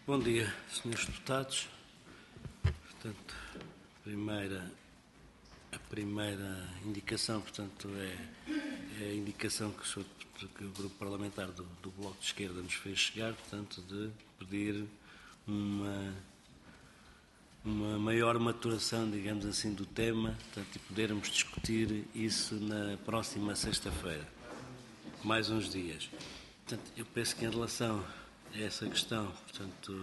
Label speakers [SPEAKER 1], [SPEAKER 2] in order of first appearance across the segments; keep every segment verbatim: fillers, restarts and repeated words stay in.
[SPEAKER 1] Bom dia, senhores deputados. Portanto, a primeira, a primeira indicação, portanto, é, é a indicação que o, senhor, que o Grupo Parlamentar do, do Bloco de Esquerda nos fez chegar, portanto, de pedir uma, uma maior maturação, digamos assim, do tema, portanto, e podermos discutir isso na próxima sexta-feira, mais uns dias. Portanto, eu penso que em relação a essa questão, portanto,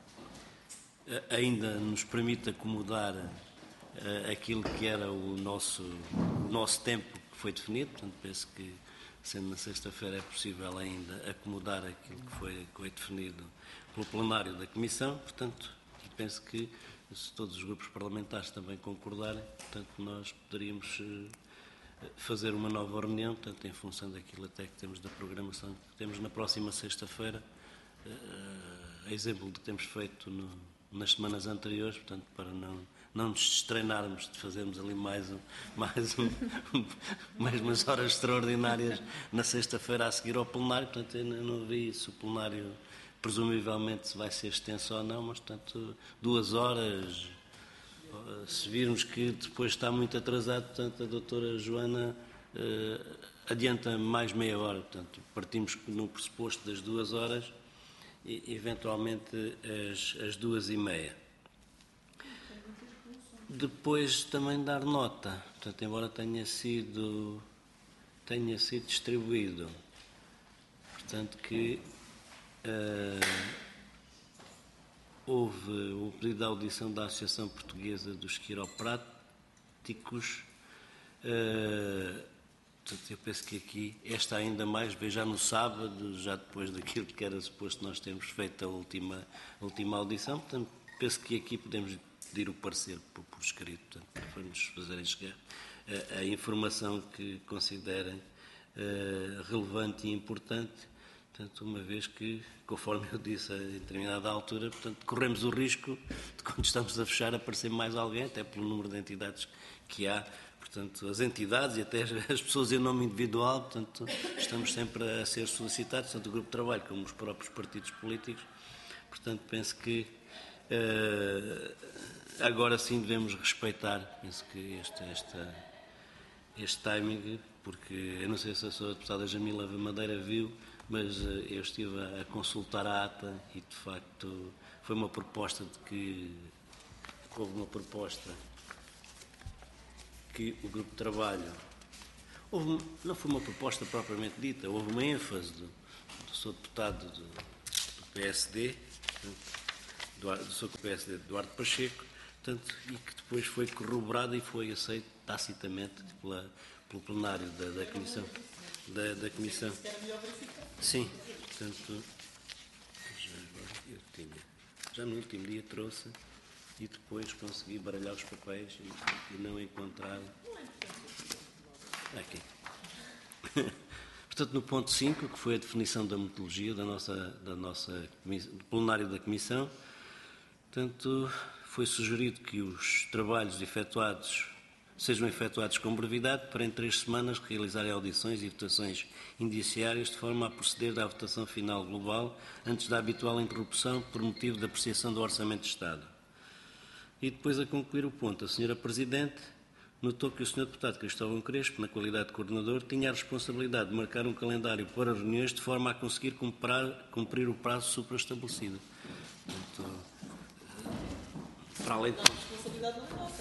[SPEAKER 1] ainda nos permite acomodar uh, aquilo que era o nosso, o nosso tempo que foi definido. Portanto, penso que, sendo na sexta-feira, é possível ainda acomodar aquilo que foi, que foi definido pelo plenário da Comissão. Portanto, penso que, se todos os grupos parlamentares também concordarem, portanto, nós poderíamos uh, fazer uma nova reunião, portanto, em função daquilo até que temos da programação que temos na próxima sexta-feira, uh, a exemplo do que temos feito no nas semanas anteriores, portanto, para não, não nos destreinarmos de fazermos ali mais, um, mais, um, mais umas horas extraordinárias na sexta-feira a seguir ao plenário. Portanto, eu não vi se o plenário presumivelmente se vai ser extenso ou não, mas, portanto, duas horas, se virmos que depois está muito atrasado, portanto, a doutora Joana eh, adianta mais meia hora, portanto, partimos no pressuposto das duas horas e, eventualmente, as, as duas e meia. Depois também dar nota, portanto, embora tenha sido, tenha sido distribuído, portanto, que uh, houve o pedido de audição da Associação Portuguesa dos Quiropráticos. Uh, Portanto, eu penso que aqui, esta ainda mais, veio já no sábado, já depois daquilo que era suposto nós termos feito a última, a última audição. Portanto, penso que aqui podemos pedir o parecer por, por escrito, portanto, para nos fazerem chegar a, a informação que considerem uh, relevante e importante. Portanto, uma vez que, conforme eu disse em determinada altura, portanto, corremos o risco de, quando estamos a fechar, aparecer mais alguém, até pelo número de entidades que há. Portanto, as entidades e até as pessoas em nome individual, portanto, estamos sempre a ser solicitados, tanto o grupo de trabalho como os próprios partidos políticos. Portanto, penso que uh, agora sim devemos respeitar, penso que este, este, este timing, porque eu não sei se a sua deputada Jamila Madeira viu, mas uh, eu estive a, a consultar a ata e, de facto, foi uma proposta de que houve uma proposta que o grupo de trabalho, houve, não foi uma proposta propriamente dita, houve uma ênfase do, do seu deputado do, do P S D, do, do seu P S D, Duarte Pacheco, portanto, e que depois foi corroborada e foi aceito tacitamente pela, pelo plenário da, da Comissão. Da, da Comissão. Sim, portanto, já, eu tinha, já no último dia trouxe e depois consegui baralhar os papéis e, e não encontrar. Aqui. Portanto, no ponto cinco, que foi a definição da metodologia da nossa, da nossa, do plenário da Comissão, portanto, foi sugerido que os trabalhos efetuados sejam efetuados com brevidade para, em três semanas, realizarem audições e votações indiciárias de forma a proceder à votação final global antes da habitual interrupção por motivo da apreciação do Orçamento de Estado. E depois, a concluir o ponto, a senhora Presidente notou que o senhor Deputado Cristóvão Crespo, na qualidade de coordenador, tinha a responsabilidade de marcar um calendário para reuniões de forma a conseguir cumprir, cumprir o prazo supraestabelecido. Portanto, para além de...
[SPEAKER 2] Não, a responsabilidade não é nossa.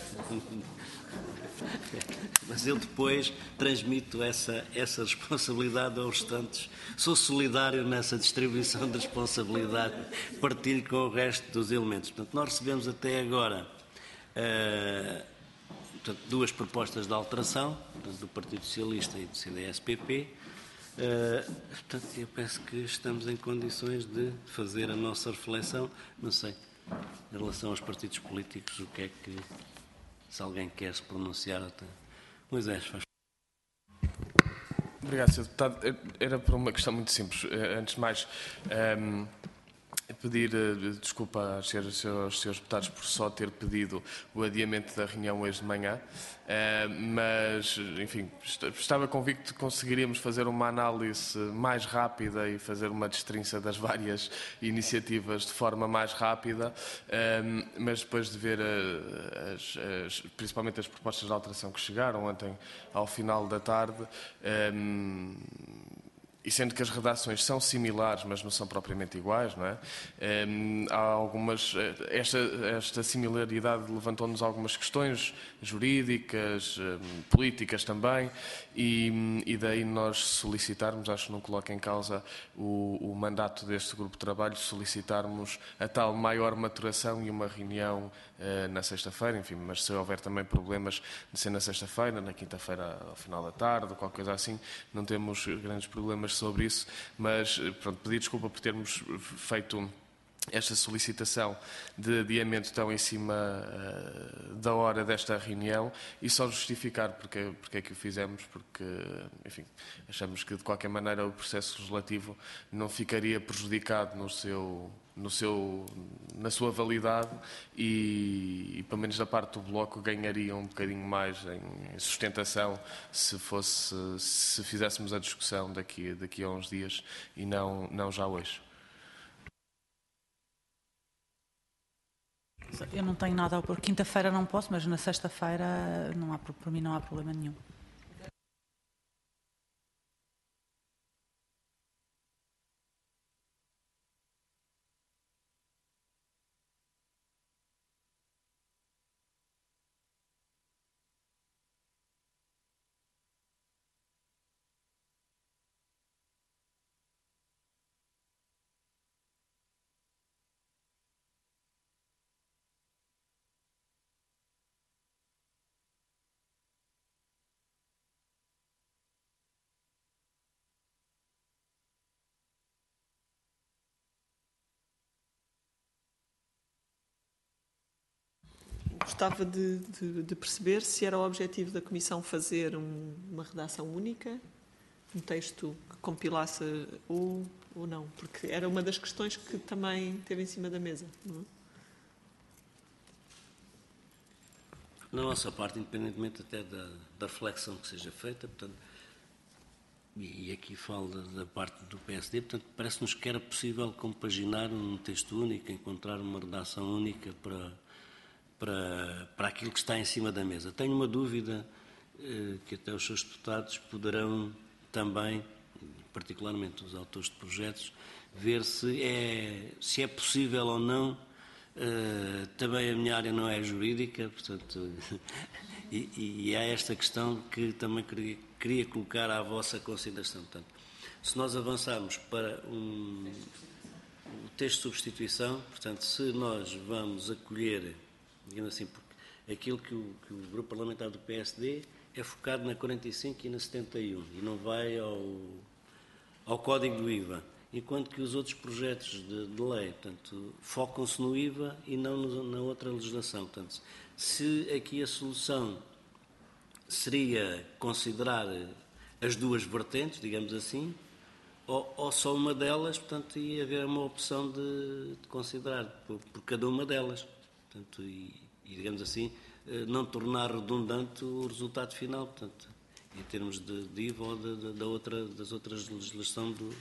[SPEAKER 1] Mas eu depois transmito essa, essa responsabilidade aos restantes. Sou solidário nessa distribuição de responsabilidade, partilho com o resto dos elementos. Portanto, nós recebemos até agora uh, portanto, duas propostas de alteração, portanto, do Partido Socialista e do C D S P P. Uh, portanto, eu penso que estamos em condições de fazer a nossa reflexão. Não sei, em relação aos partidos políticos, o que é que... Se alguém quer se pronunciar até. Moisés, faz.
[SPEAKER 3] Obrigado, senhor Deputado. Era por uma questão muito simples. Antes de mais, um,
[SPEAKER 2] pedir uh, desculpa aos senhores, aos senhores deputados por só ter pedido o adiamento da reunião hoje de manhã, uh, mas, enfim, estava convicto que conseguiríamos fazer uma análise mais rápida e fazer uma destrinça das várias iniciativas de forma mais rápida, uh, mas depois de ver uh, as, as, principalmente as propostas de alteração que chegaram ontem ao final da tarde, uh, e sendo que as redações são similares, mas não são propriamente iguais, não é? Um, há algumas, esta, esta similaridade levantou-nos algumas questões jurídicas, um, políticas também, e, e daí nós solicitarmos, acho que não coloca em causa o, o mandato deste grupo de trabalho, solicitarmos a tal maior maturação e uma reunião uh, na sexta-feira, enfim, mas se houver também problemas de ser na sexta-feira, na quinta-feira ao final da tarde, ou qualquer coisa assim, não temos grandes problemas sobre isso, mas pronto, pedir desculpa por termos feito esta solicitação de adiamento tão em cima uh, da hora desta reunião e só justificar porque, porque é que o fizemos, porque, enfim, achamos que de qualquer maneira o processo legislativo não ficaria prejudicado no seu, no seu, na sua validade e, e, pelo menos da parte do Bloco, ganharia um bocadinho mais em sustentação se fosse, se fizéssemos a discussão daqui, daqui a uns dias e não, não já hoje.
[SPEAKER 3] Eu não tenho nada a opor. Quinta-feira não posso, mas na sexta-feira não há, para mim não há problema nenhum.
[SPEAKER 4] Gostava de, de, de perceber se era o objetivo da Comissão fazer um, uma redação única, um texto que compilasse ou, ou não, porque era uma das questões que também teve em cima da mesa. Não é?
[SPEAKER 1] Na nossa parte, independentemente até da, da reflexão que seja feita, portanto, e aqui falo da, da parte do P S D, portanto, parece-nos que era possível compaginar um texto único, encontrar uma redação única para, para, para aquilo que está em cima da mesa. Tenho uma dúvida eh, que até os seus deputados poderão também, particularmente os autores de projetos, ver se é, se é possível ou não. Uh, também a minha área não é jurídica, portanto, e, e há esta questão que também queria, queria colocar à vossa consideração. Portanto, se nós avançarmos para um, um texto de substituição, portanto, se nós vamos acolher, digamos assim, porque aquilo que o, que o grupo parlamentar do P S D é focado na quarenta e cinco e na setenta e um e não vai ao, ao Código do I V A. Enquanto que os outros projetos de, de lei, portanto, focam-se no I V A e não no, na outra legislação. Portanto, se aqui a solução seria considerar as duas vertentes, digamos assim, ou, ou só uma delas, portanto, ia haver uma opção de, de considerar por, por cada uma delas. Portanto, e, e, digamos assim, não tornar redundante o resultado final, portanto, em termos de, de I V A ou de, de, da outra, das outras legislações do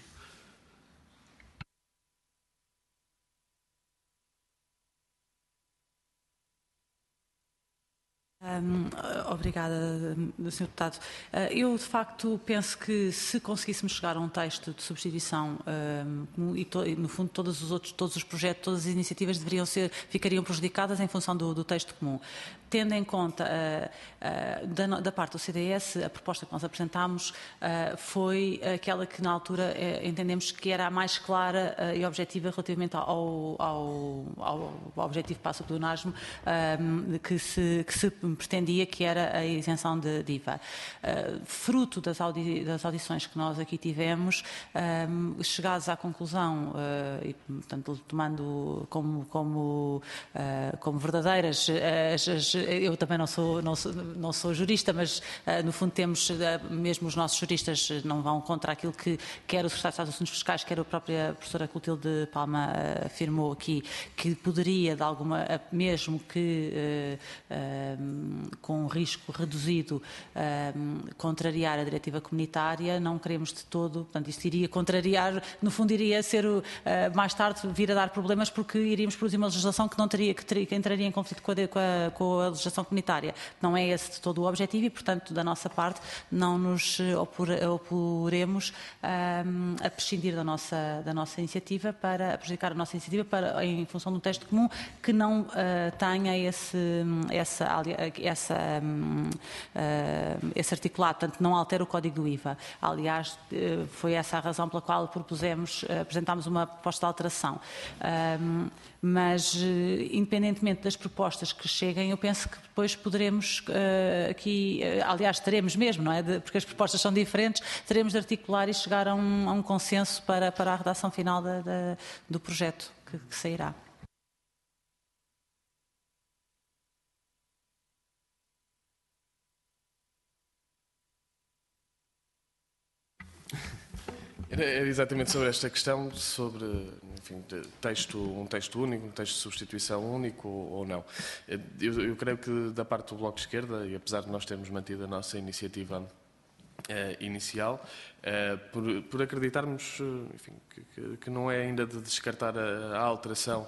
[SPEAKER 3] Um, obrigada, senhor Deputado. Uh, eu, de facto, penso que se conseguíssemos chegar a um texto de substituição um, e, to, e, no fundo, todos os outros, todos os projetos, todas as iniciativas deveriam ser, ficariam prejudicadas em função do, do texto comum. Tendo em conta, uh, uh, da, da parte do C D S, a proposta que nós apresentámos uh, foi aquela que, na altura, uh, entendemos que era a mais clara uh, e objetiva relativamente ao, ao, ao, ao objetivo para a subdonagem um, que se, que se pretendia, que era a isenção de, de I V A. Uh, fruto das, audi das audições que nós aqui tivemos, um, chegados à conclusão, uh, e, portanto, tomando como, como, uh, como verdadeiras as, as, eu também não sou, não sou, não sou jurista, mas no fundo temos, mesmo os nossos juristas não vão contra aquilo que quer o Secretário de Estado dos Assuntos Fiscais, quer a própria professora Clotilde Palma afirmou aqui, que poderia, de alguma, mesmo que com risco reduzido, contrariar a diretiva comunitária, não queremos de todo, portanto, isto iria contrariar, no fundo iria ser, mais tarde, vir a dar problemas, porque iríamos produzir uma legislação que não teria, que, teria, que entraria em conflito com a, com, a, com a legislação comunitária. Não é esse de todo o objetivo e, portanto, da nossa parte, não nos opor, oporemos um, a prescindir da nossa, da nossa iniciativa, para a prejudicar a nossa iniciativa para, em função de um texto comum que não uh, tenha esse, essa, essa, um, uh, esse articulado, portanto, não altera o Código do I V A. Aliás, uh, foi essa a razão pela qual propusemos, uh, apresentámos uma proposta de alteração. Um, mas, independentemente das propostas que cheguem, eu penso que depois poderemos uh, aqui, uh, aliás, teremos mesmo, não é? De, porque as propostas são diferentes, teremos de articular e chegar a um, a um consenso para, para a redação final da, da, do projeto que, que sairá.
[SPEAKER 2] Era exatamente sobre esta questão, sobre, enfim, texto, um texto único, um texto de substituição único ou não. Eu, eu creio que da parte do Bloco de Esquerda, e apesar de nós termos mantido a nossa iniciativa eh, inicial, eh, por, por acreditarmos, enfim, que, que não é ainda de descartar a, a alteração,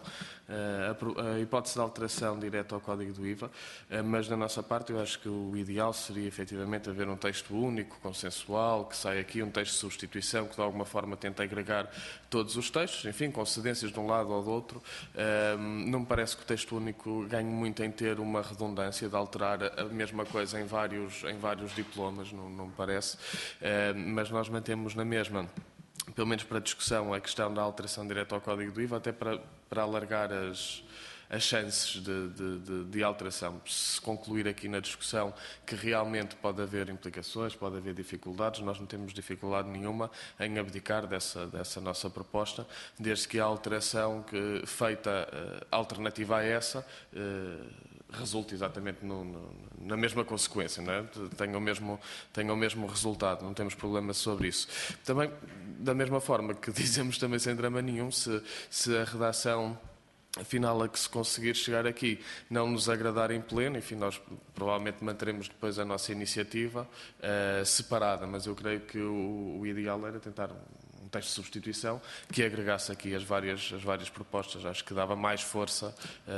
[SPEAKER 2] a, a hipótese de alteração direta ao Código do I V A, mas da nossa parte eu acho que o ideal seria efetivamente haver um texto único, consensual, que saia aqui um texto de substituição que de alguma forma tente agregar todos os textos, enfim, com cedências de um lado ou do outro. Não me parece que o texto único ganhe muito em ter uma redundância de alterar a mesma coisa em vários, em vários diplomas, não, não me parece, mas nós mantemos na mesma, pelo menos para discussão, a questão da alteração direta ao Código do I V A, até para, para alargar as, as chances de, de, de, de alteração. Se concluir aqui na discussão que realmente pode haver implicações, pode haver dificuldades, nós não temos dificuldade nenhuma em abdicar dessa, dessa nossa proposta, desde que a alteração que, feita uh, alternativa a essa uh, resulte exatamente no, no, na mesma consequência, não é? tenha, o mesmo, tenha o mesmo resultado, não temos problema sobre isso. Também, da mesma forma que dizemos também sem drama nenhum, se, se a redação afinal a que se conseguir chegar aqui não nos agradar em pleno, enfim, nós provavelmente manteremos depois a nossa iniciativa uh, separada, mas eu creio que o, o ideal era tentar um texto de substituição que agregasse aqui as várias, as várias propostas. Acho que dava mais força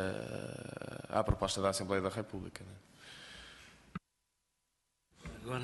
[SPEAKER 2] uh, à proposta da Assembleia da República. Não é?
[SPEAKER 1] Agora,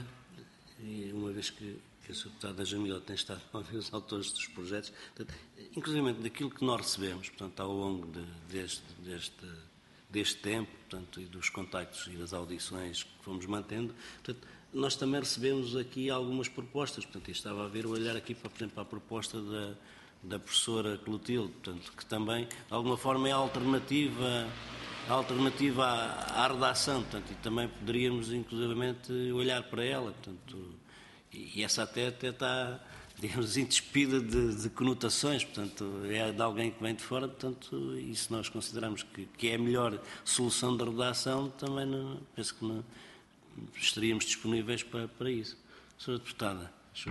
[SPEAKER 1] uma vez que que a senhora Deputada Jamila tem estado a ouvir os autores dos projetos, portanto, inclusive daquilo que nós recebemos, portanto, ao longo de, deste, deste, deste tempo, portanto, e dos contactos e das audições que fomos mantendo, portanto, nós também recebemos aqui algumas propostas, portanto, eu estava a ver, olhar aqui, para, por exemplo, a proposta da, da professora Clotilde, portanto, que também, de alguma forma, é alternativa, alternativa à, à redação, portanto, e também poderíamos, inclusivamente, olhar para ela, portanto, e essa até, até está, digamos assim, despida de, de conotações, portanto, é de alguém que vem de fora, portanto, e se nós consideramos que, que é a melhor solução de redação, também não, penso que não, estaríamos disponíveis para, para isso. senhora Deputada.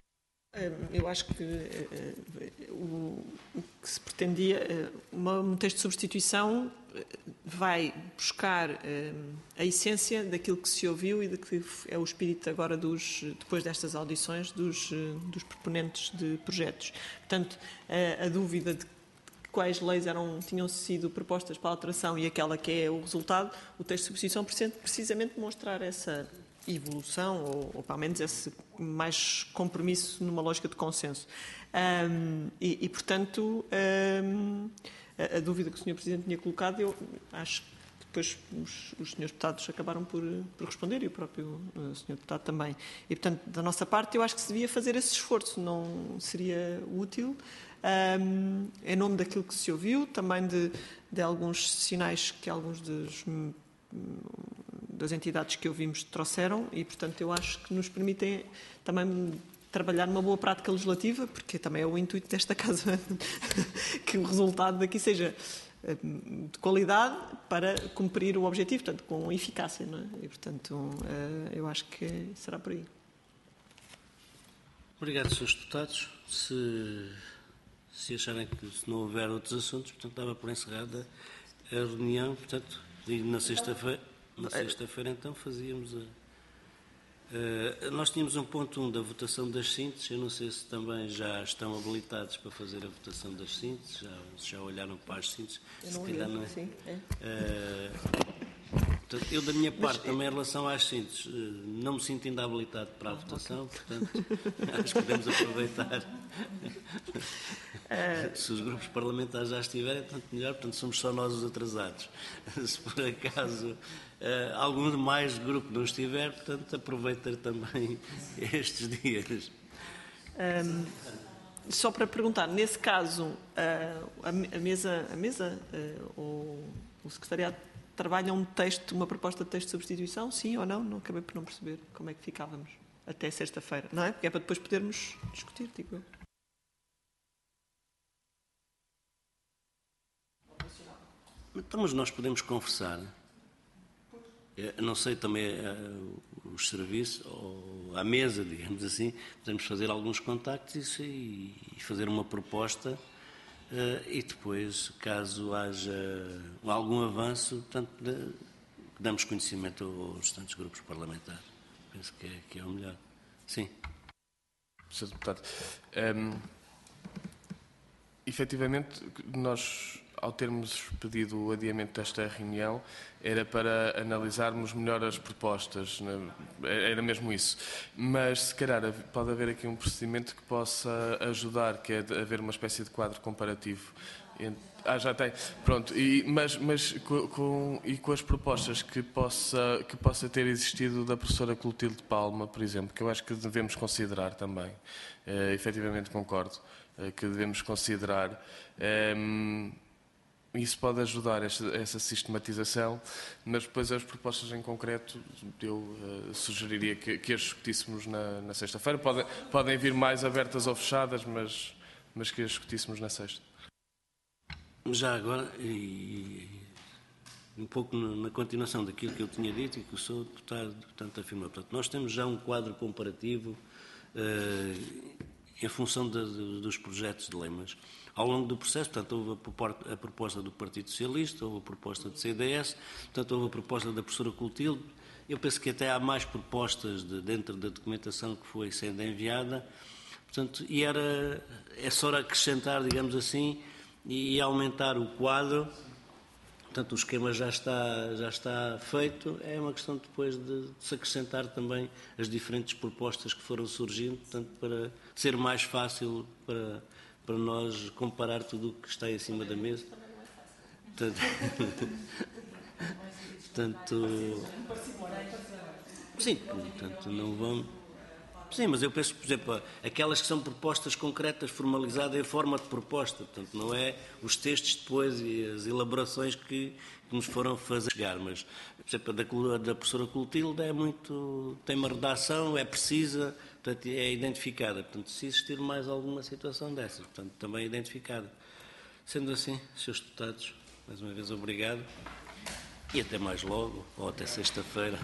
[SPEAKER 4] Eu acho que uh, o, o que se pretendia, uh, uma, um texto de substituição uh, vai buscar uh, a essência daquilo que se ouviu e de que é o espírito agora, dos, depois destas audições, dos, uh, dos proponentes de projetos. Portanto, uh, a dúvida de quais leis eram, tinham sido propostas para a alteração e aquela que é o resultado, o texto de substituição pretende precisamente mostrar essa evolução, ou, ou pelo menos esse mais compromisso numa lógica de consenso. Um, e, e, portanto, um, a, a dúvida que o senhor Presidente tinha colocado, eu acho que depois os, os senhores deputados acabaram por, por responder, e o próprio o senhor Deputado também. E, portanto, da nossa parte, eu acho que se devia fazer esse esforço, não seria útil, um, em nome daquilo que se ouviu, também de, de alguns sinais que alguns dos das entidades que ouvimos trouxeram e, portanto, eu acho que nos permitem também trabalhar numa boa prática legislativa, porque também é o intuito desta Casa que o resultado daqui seja de qualidade para cumprir o objetivo, portanto, com eficácia, não é? E, portanto, eu acho que será por aí.
[SPEAKER 1] Obrigado, senhores deputados. Se, se acharem que se não houver outros assuntos, portanto, dava por encerrada a reunião, portanto, na sexta-feira, na sexta-feira então fazíamos a... Uh, nós tínhamos um ponto um da votação das sínteses. Eu não sei se também já estão habilitados para fazer a votação das sínteses, já, já olharam para as sínteses.
[SPEAKER 4] Eu não
[SPEAKER 1] se calhar
[SPEAKER 4] li,
[SPEAKER 1] não é.
[SPEAKER 4] Sim, é.
[SPEAKER 1] Uh, portanto, eu, da minha parte, Mas, também em relação às sínteses, uh, não me sinto ainda habilitado para a votação, okay. Portanto, acho que podemos aproveitar. Uh, se os grupos parlamentares já estiverem, tanto melhor, portanto, somos só nós os atrasados. Se por acaso Uh, algum mais grupo não estiver, portanto, aproveitar também estes dias.
[SPEAKER 4] Um, só para perguntar, nesse caso, uh, a, a mesa, a mesa uh, o, o secretariado trabalha um texto, uma proposta de texto de substituição, sim ou não? Não acabei por não perceber como é que ficávamos até sexta-feira, não é? Porque é para depois podermos discutir, digo eu.
[SPEAKER 1] Então, mas nós podemos conversar. Eu não sei também uh, os serviços, ou a mesa, digamos assim, podemos fazer alguns contactos e, e fazer uma proposta uh, e depois, caso haja algum avanço, portanto, de, damos conhecimento aos restantes grupos parlamentares. Penso que é, que é o melhor. Sim.
[SPEAKER 2] senhor Deputado, um, efetivamente, nós, ao termos pedido o adiamento desta reunião, era para analisarmos melhor as propostas, era mesmo isso. Mas, se calhar, pode haver aqui um procedimento que possa ajudar, que é de haver uma espécie de quadro comparativo. Ah, já tem. Pronto, e, mas, mas com, com, e com as propostas que possa, que possa ter existido da professora Clotilde Palma, por exemplo, que eu acho que devemos considerar também. Uh, efetivamente concordo, uh, que devemos considerar. Um, Isso pode ajudar esta, essa sistematização, mas depois as propostas em concreto eu uh, sugeriria que, que as discutíssemos na, na sexta-feira. Podem, podem vir mais abertas ou fechadas, mas, mas que as discutíssemos na sexta.
[SPEAKER 1] Já agora, e, e um pouco na continuação daquilo que eu tinha dito e que o senhor deputado, portanto, afirmou. Portanto, nós temos já um quadro comparativo uh, em função de, de, dos projetos de lei, mas ao longo do processo, portanto, houve a proposta do Partido Socialista, houve a proposta do C D S, portanto, houve a proposta da professora Clotilde. Eu penso que até há mais propostas de, dentro da documentação que foi sendo enviada, portanto, e era, é só acrescentar, digamos assim, e aumentar o quadro. Portanto, o esquema já está, já está feito, é uma questão depois de, de se acrescentar também as diferentes propostas que foram surgindo, portanto, para ser mais fácil para... para nós comparar tudo o que está em cima da mesa. Portanto, portanto sim, portanto, não vamos... Sim, mas eu penso, por exemplo, aquelas que são propostas concretas, formalizadas em forma de proposta, portanto, não é os textos depois e as elaborações que, que nos foram fazer chegar, mas, por exemplo, a da, da professora Clotilde é muito... tem uma redação, é precisa... Portanto, é identificada. Portanto, se existir mais alguma situação dessas, portanto, também é identificada. Sendo assim, senhores deputados, mais uma vez obrigado e até mais logo, ou até sexta-feira.